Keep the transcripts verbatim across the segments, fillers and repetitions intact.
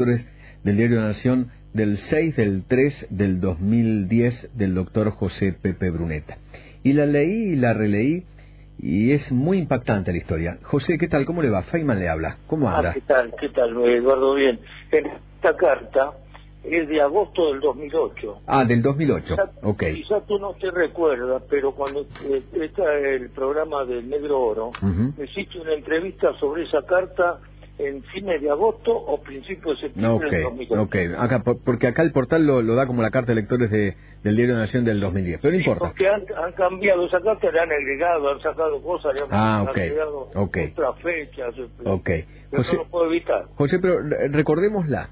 lectores del Diario de la Nación del seis del tres del dos mil diez del doctor José Pepe Bruneta. Y la leí y la releí y es muy impactante la historia. José, ¿qué tal? ¿Cómo le va? Feynman le habla. ¿Cómo anda? Ah, ¿qué tal? ¿Qué tal, Eduardo? Bien. En esta carta es de agosto del dos mil ocho. Ah, del dos mil ocho. Quizá, Ok. quizá tú no te recuerdas, pero cuando eh, está el programa del Negro Oro, Uh-huh. me hiciste una entrevista sobre esa carta en fines de agosto o principios de septiembre Ok, del dos mil ocho. ok. Acá, por- porque acá el portal lo, lo da como la carta de lectores de, del Diario de la Nación del dos mil diez, pero no Sí, importa. porque han, han cambiado esa carta, le han agregado, han sacado cosas, le han Ah, ok, agregado ok. otras fechas, Ok. pero José, no lo puedo evitar. José, pero re- recordémosla.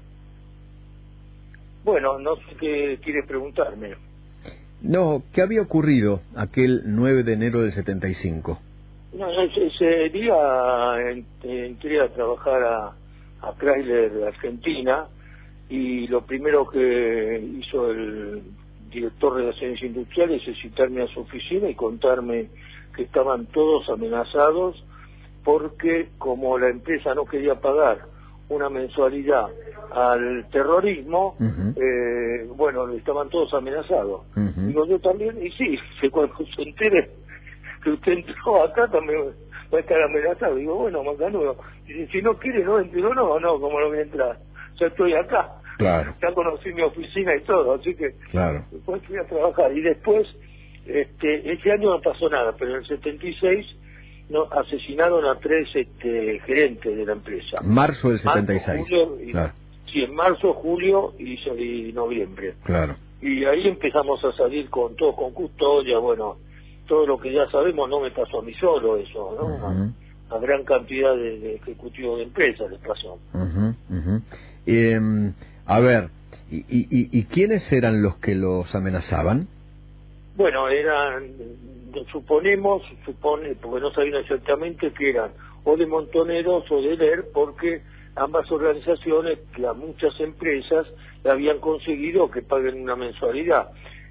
Bueno, no sé qué quieres preguntarme. No, ¿qué había ocurrido aquel nueve de enero del setenta y cinco? No, ese, ese día en- entré a trabajar a, a Chrysler de Argentina y lo primero que hizo el director de Relaciones Industriales es citarme a su oficina y contarme que estaban todos amenazados porque como la empresa no quería pagar una mensualidad al terrorismo, Uh-huh. eh, bueno, estaban todos amenazados. Uh-huh. Digo, yo también, y sí, que cuando se entere que usted entró acá también va a estar amenazado. Digo, bueno, Macanudo, dice, si no quiere, no entre. Digo, no, no, como no voy a entrar, yo estoy acá. Claro. Ya conocí mi oficina y todo, así que Claro. después fui a trabajar. Y después, este, ese año no pasó nada, pero en el setenta y seis no, asesinaron a tres este, gerentes de la empresa. Marzo del Marzo, setenta y seis. julio, y, Claro, sí, en marzo, julio y, y noviembre. claro. Y ahí empezamos a salir con todos con custodia, bueno, todo lo que ya sabemos. No me pasó a mí solo eso, ¿no? Uh-huh. Una, una gran cantidad de, de ejecutivos de empresas les pasó. Uh-huh, uh-huh. Eh, a ver, ¿y, y, y y quiénes eran los que los amenazaban? Bueno, eran, suponemos, supone, porque no sabían exactamente que eran o de Montoneros o de L E R, porque ambas organizaciones, que a muchas empresas le habían conseguido que paguen una mensualidad.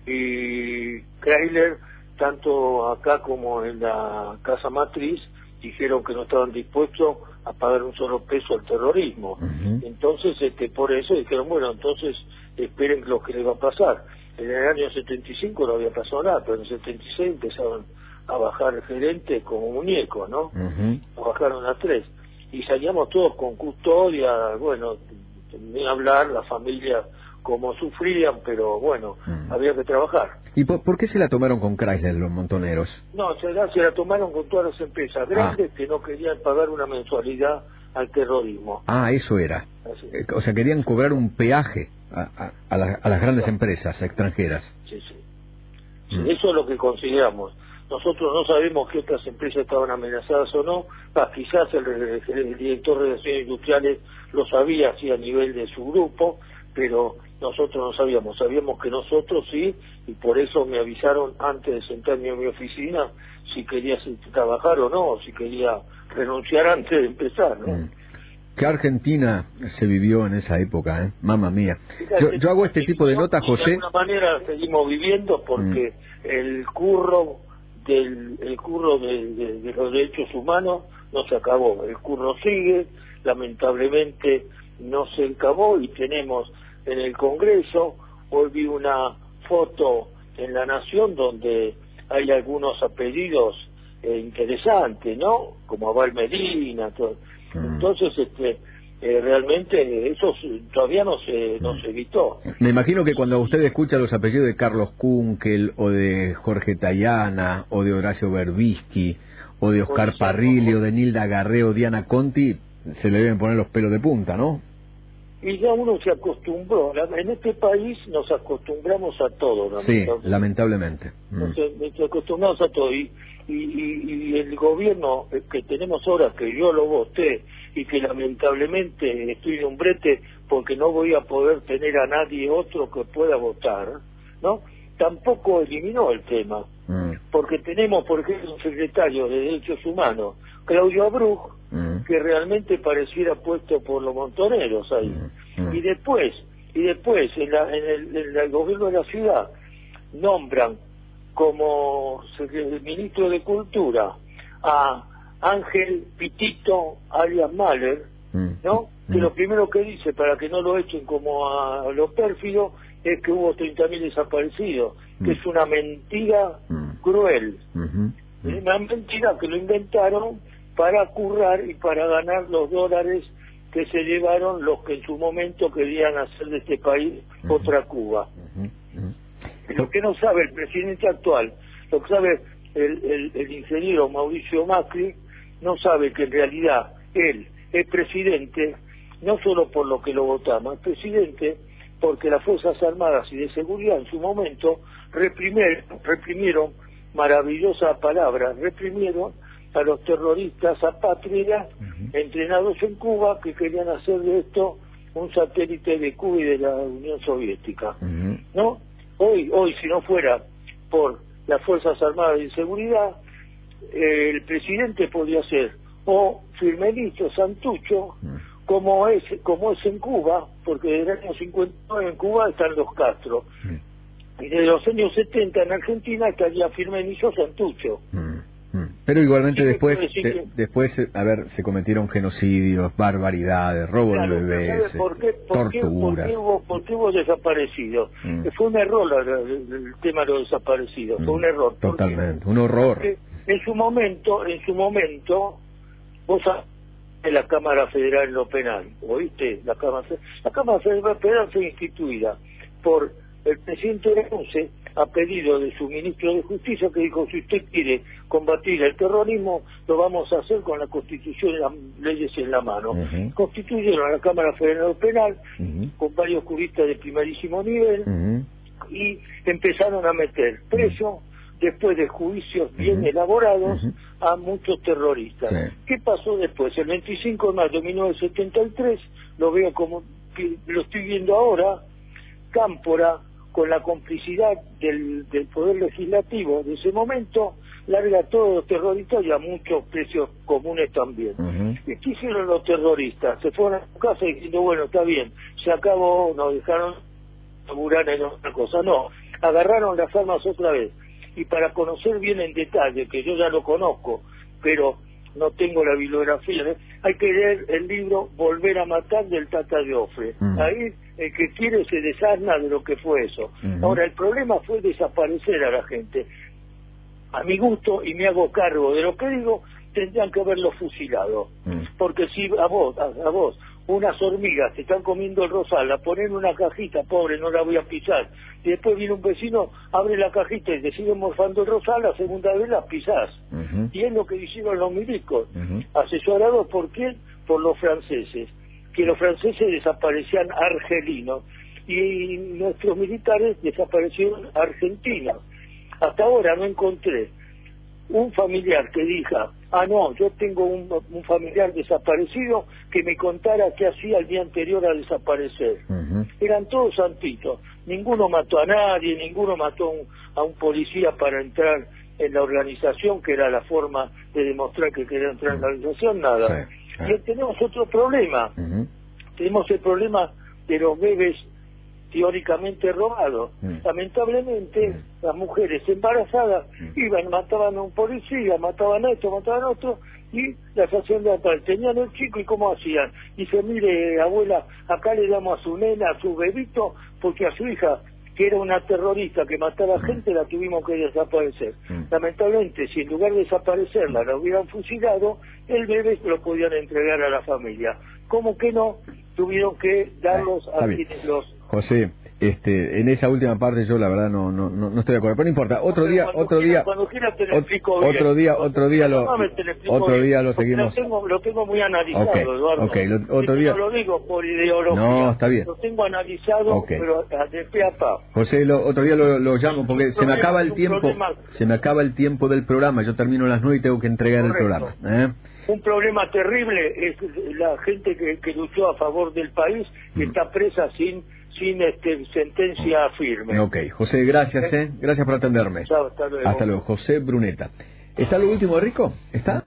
Y Chrysler, tanto acá como en la casa matriz, dijeron que no estaban dispuestos a pagar un solo peso al terrorismo. Uh-huh. Entonces, este, por eso dijeron, bueno, entonces esperen lo que les va a pasar. En el año setenta y cinco no había pasado nada, pero en el setenta y seis empezaron a bajar gerentes como muñecos, ¿no? Uh-huh. Bajaron a tres. Y salíamos todos con custodia, bueno, ni hablar, la familia como sufrían, pero bueno, Uh-huh. había que trabajar. ¿Y por, por qué se la tomaron con Chrysler los montoneros? No, se la, se la tomaron con todas las empresas grandes que no querían pagar una mensualidad al terrorismo. Ah, eso era. Así. Eh, O sea, querían cobrar un peaje a, a, a, la- a las grandes No. empresas extranjeras. Sí, sí. Sí, Mm. eso es lo que consideramos. Nosotros no sabemos qué otras empresas estaban amenazadas o no. Ah, quizás el, el- el director de Relaciones Industriales lo sabía así a nivel de su grupo, pero nosotros no sabíamos. Sabíamos que nosotros sí, y por eso me avisaron antes de sentarme en mi oficina si quería trabajar o no, o si quería renunciar antes de empezar, ¿no? Mm. ¿Qué Argentina se vivió en esa época, eh? Mamma mía. Fíjate, Yo, yo hago este tipo de notas, de José. alguna manera seguimos viviendo porque el curro del el curro de, de- de los derechos humanos no se acabó. El curro sigue, lamentablemente no se acabó, y tenemos en el Congreso, hoy vi una foto en La Nación donde hay algunos apellidos eh, interesantes, ¿no? Como Abel Medina, todo. Mm. Entonces, este, eh, realmente eso s- todavía no se no se evitó. Me imagino que cuando usted escucha los apellidos de Carlos Kunkel, o de Jorge Tayana, o de Horacio Berbisky, o de Oscar Por eso, Parrilli, o de Nilda Garré, o Diana Conti, se le deben poner los pelos de punta, ¿no? Y ya uno se acostumbró. La- En este país nos acostumbramos a todo, Sí, lamentablemente. lamentablemente. Mm. Nos, nos acostumbramos a todo. Y, y, y, y el gobierno que tenemos ahora, que yo lo voté, y que lamentablemente estoy en un brete porque no voy a poder tener a nadie otro que pueda votar, ¿no? Tampoco eliminó el tema. Mm. Porque tenemos, por ejemplo, un secretario de Derechos Humanos, Claudio Abruj, Mm. que realmente pareciera puesto por los montoneros ahí. Mm, mm. Y después, y después en, la- en el, en el gobierno de la ciudad, nombran como secre- ministro de Cultura a Ángel Pitito alias Mahler, Mm. ¿no? que lo primero que dice, para que no lo echen como a lo pérfido, es que hubo treinta mil desaparecidos, mm. que es una mentira mm. cruel. Mm-hmm. Mm. Una mentira que lo inventaron para currar y para ganar los dólares que se llevaron los que en su momento querían hacer de este país mm-hmm. otra Cuba. Mm-hmm. Lo que no sabe el presidente actual, lo que sabe el, el, el ingeniero Mauricio Macri, no sabe que en realidad él es presidente no solo por lo que lo votamos, es presidente porque las Fuerzas Armadas y de Seguridad en su momento reprimieron, reprimieron maravillosa palabra, reprimieron a los terroristas apátridas uh-huh. entrenados en Cuba que querían hacer de esto un satélite de Cuba y de la Unión Soviética. Uh-huh. ¿No? Hoy, hoy si no fuera por las Fuerzas Armadas y de Seguridad, eh, el presidente podría ser o Firmenito Santucho, uh-huh. como es como es en Cuba, porque desde el año cincuenta y nueve en Cuba están los Castro. Uh-huh. Y desde los años setenta en Argentina estaría Firmenito Santucho. Uh-huh. Pero igualmente sí, después, de, que... después, a ver, se cometieron genocidios, barbaridades, robo claro, de bebés, ¿por qué, por qué, torturas. ¿Por qué hubo, por qué hubo desaparecidos? Mm. Fue un error la, la, el tema de los desaparecidos, mm. fue un error. Totalmente, un horror. En su momento, en su momento, vos sabés de la Cámara Federal en lo penal, ¿oíste? La Cámara, la Cámara Federal fue instituida por el presidente Renuse a pedido de su ministro de Justicia, que dijo, si usted quiere combatir el terrorismo, lo vamos a hacer con la Constitución y las leyes en la mano. Uh-huh. Constituyeron a la Cámara Federal Penal uh-huh. con varios juristas de primerísimo nivel uh-huh. y empezaron a meter preso, uh-huh. después de juicios bien uh-huh. elaborados, uh-huh. a muchos terroristas. Sí. ¿Qué pasó después? El veinticinco de mayo de mil novecientos setenta y tres, lo veo como, lo estoy viendo ahora, Cámpora, con la complicidad del, del Poder Legislativo de ese momento, larga a todos los terroristas y a muchos precios comunes también. Uh-huh. ¿Y qué hicieron los terroristas? Se fueron a su casa diciendo, bueno, está bien, se acabó, nos dejaron laburar en otra cosa. No, agarraron las armas otra vez. Y para conocer bien en detalle, que yo ya lo conozco, pero no tengo la bibliografía, ¿eh? Hay que leer el libro Volver a matar del Tata Joffre. Uh-huh. Ahí el que quiere se desasna de lo que fue eso. Uh-huh. Ahora, el problema fue desaparecer a la gente. A mi gusto, y me hago cargo de lo que digo, tendrían que haberlo fusilado. Uh-huh. Porque si a vos, a, a vos, unas hormigas te están comiendo el rosal, la ponen en una cajita, pobre, no la voy a pisar, y después viene un vecino, abre la cajita y te sigue morfando el rosal, la segunda vez la pisás. Uh-huh. Y es lo que hicieron los milicos, uh-huh. asesorados por quién, por los franceses, que los franceses desaparecían argelinos, y nuestros militares desaparecieron argentinos. Hasta ahora no encontré un familiar que diga, ah no, yo tengo un, un familiar desaparecido que me contara qué hacía el día anterior a desaparecer. Uh-huh. Eran todos santitos, ninguno mató a nadie, ninguno mató a un, a un policía para entrar en la organización, que era la forma de demostrar que quería entrar en la organización, nada. Sí, sí. Y tenemos otro problema, uh-huh. tenemos el problema de los bebés teóricamente robados. Mm. Lamentablemente, mm. las mujeres embarazadas mm. iban, mataban a un policía, mataban a esto, mataban a otro, y las hacían de atrás. Tenían el chico y ¿cómo hacían? Dice, mire, abuela, acá le damos a su nena, a su bebito, porque a su hija, que era una terrorista que mataba mm. gente, la tuvimos que desaparecer. Mm. Lamentablemente, si en lugar de desaparecerla la hubieran fusilado, el bebé lo podían entregar a la familia. ¿Cómo que no? Tuvieron que darlos Ay, a quienes los... José, este, en esa última parte yo la verdad no no no, no estoy de acuerdo, pero no importa. Otro día, cuando otro quiera, día, cuando quiera te lo explico otro, otro día, otro día lo, otro bien, día lo seguimos. Lo tengo, lo tengo muy analizado, okay, Eduardo. Okay, lo, otro día. No lo digo por ideología. No, está bien. Lo tengo analizado, okay. pero de pe a pa. José, lo, otro día lo, lo llamo porque se me acaba el tiempo, problema. se me acaba el tiempo del programa. Yo termino a las nueve y tengo que entregar Correcto. el programa. ¿eh? Un problema terrible es la gente que, que luchó a favor del país que mm. está presa sin sin este, sentencia firme. Ok, José, gracias, ¿eh? Gracias por atenderme. Chao, hasta luego. Hasta luego, José Bruneta. ¿Está lo último, Rico? ¿Está?